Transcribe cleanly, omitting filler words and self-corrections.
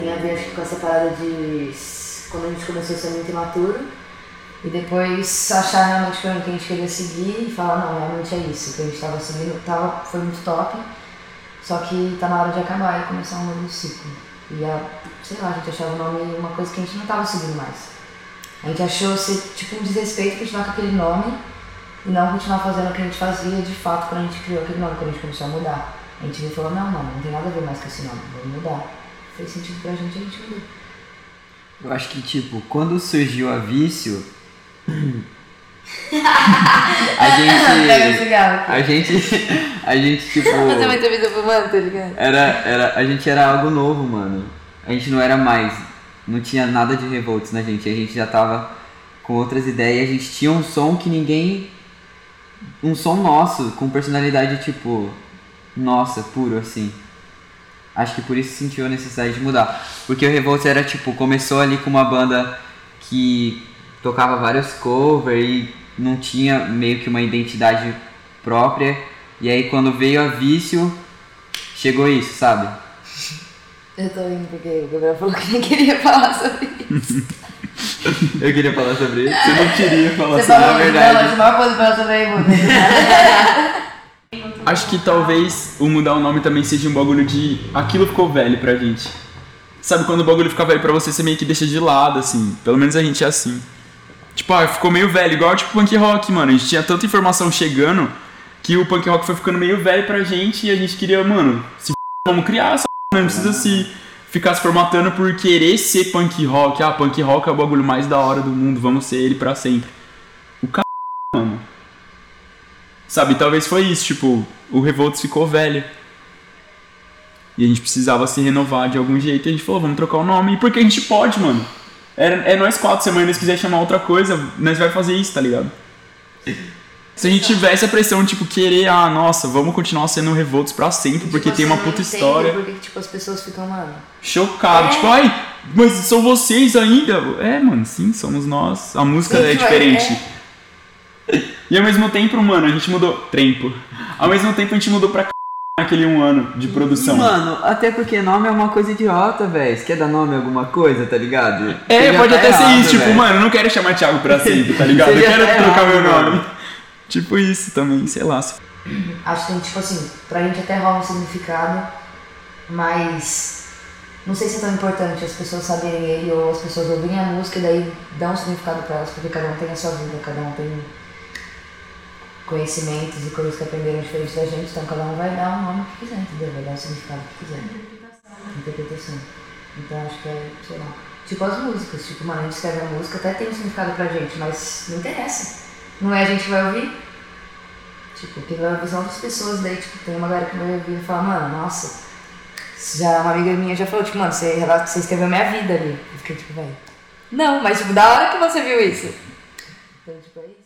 Tem a ver, acho que com essa parada de quando a gente começou a ser muito imaturo e depois achar realmente que a gente queria seguir e falar, não, realmente é isso, que a gente tava seguindo, foi muito top, só que tá na hora de acabar e começar um novo ciclo. E sei lá, a gente achava o nome uma coisa que a gente não tava seguindo mais. A gente achou ser tipo um desrespeito continuar com aquele nome e não continuar fazendo o que a gente fazia de fato quando a gente criou aquele nome, quando a gente começou a mudar. A gente falou, não tem nada a ver mais com esse nome, vamos mudar. Fez sentido pra gente, a gente mudou. Eu acho que, tipo, quando surgiu a Vício, a gente, tipo... Fazer uma entrevista pro mano, tá ligado? A gente era algo novo, mano. A gente não era mais, não tinha nada de Revolts na gente. A gente já tava com outras ideias. A gente tinha um som que um som nosso, com personalidade, tipo, nossa, puro, assim. Acho que por isso sentiu a necessidade de mudar. Porque o Revolts era, tipo, começou ali com uma banda que tocava vários covers e não tinha meio que uma identidade própria. E aí quando veio a Vício, chegou isso, sabe? Eu tô indo porque o Gabriel falou que nem queria falar sobre isso. Eu queria falar sobre isso? Você não queria falar Você sobre falou, a verdade. Não, mas pode falar sobre aí, mano. Acho que talvez o mudar o nome também seja um bagulho de... Aquilo ficou velho pra gente. Sabe, quando o bagulho fica velho pra você meio que deixa de lado, assim. Pelo menos a gente é assim. Tipo, ficou meio velho. Igual, tipo, punk rock, mano. A gente tinha tanta informação chegando que o punk rock foi ficando meio velho pra gente e a gente queria, mano, vamos criar essa não precisa ficar se formatando por querer ser punk rock. Punk rock é o bagulho mais da hora do mundo. Vamos ser ele pra sempre. Mano. Sabe, talvez foi isso, tipo, o Revolts ficou velho. E a gente precisava se renovar de algum jeito. E a gente falou, vamos trocar o nome. E porque a gente pode, mano. É nós 4, se amanhã nós quiser chamar outra coisa, nós vai fazer isso, tá ligado? Se a gente tivesse a pressão, tipo, querer, nossa, vamos continuar sendo Revolts pra sempre, porque tipo, tem uma puta história. Porque, tipo, as pessoas ficam, mano... Chocado, tipo, mas são vocês ainda? Mano, sim, somos nós. A música é diferente. E ao mesmo tempo, mano, a gente mudou... Tempo. Ao mesmo tempo, a gente mudou pra naquele 1 ano de produção. Mano, até porque nome é uma coisa idiota, velho. Você quer dar nome a alguma coisa, tá ligado? Pode até ser isso, tipo, mano, eu não quero chamar Thiago pra sempre, tá ligado? Eu quero trocar meu nome. Tipo isso também, sei lá. Acho que, tipo assim, pra gente até rola um significado, mas não sei se é tão importante as pessoas saberem ele ou as pessoas ouvirem a música e daí dão um significado pra elas, porque cada um tem a sua vida, cada um tem conhecimentos e coisas que aprenderam diferente da gente, então cada um vai dar o nome que quiser, entendeu? Vai dar o significado que quiser. Interpretação. Então acho que sei lá, tipo as músicas, tipo, mano, a gente escreve a música, até tem um significado pra gente, mas não interessa. Não é a gente que vai ouvir? Tipo, quem vai ouvir são outras pessoas, daí tipo, tem uma galera que vai ouvir e fala, mano, nossa, já uma amiga minha já falou, tipo, mano, você escreveu minha vida ali. Eu fiquei tipo, velho. Não, mas tipo, da hora que você viu isso. Então, tipo, aí.